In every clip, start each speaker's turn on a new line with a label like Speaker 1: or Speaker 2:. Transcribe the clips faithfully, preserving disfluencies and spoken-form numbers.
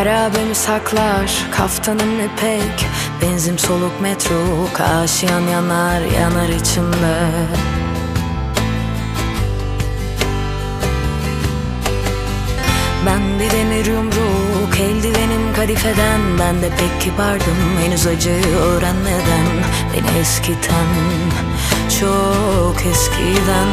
Speaker 1: Harabemi saklar kaftanım ipek, benzin soluk metro, kaşiyan yanar yanar içimde. Ben bir demir yumruk, eldivenim kadifeden. Ben de pek kibardım henüz acıyı öğrenmeden. Beni eskiten, çok eskiden.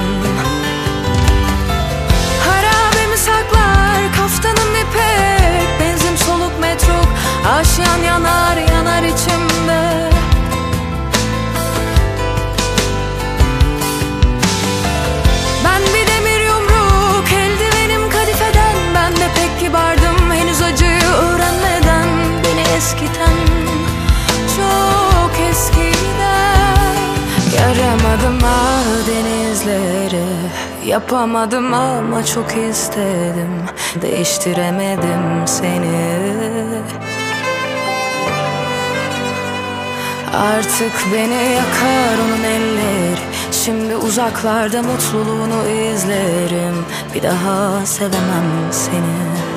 Speaker 1: Harabemi saklar kaftanım ipek, benzin soluk metruk, aşiyan yanar yanar içimde. Ben bir demir yumruk, eldivenim kadifeden. Ben de pek kibardım henüz acıyı öğrenmeden. Beni eskiten, çok eskiden. Yaramadım ah denizleri, yapamadım ama çok istedim. Değiştiremedim seni. Artık beni yakar onun elleri. Şimdi uzaklarda mutluluğunu izlerim. Bir daha sevemem seni.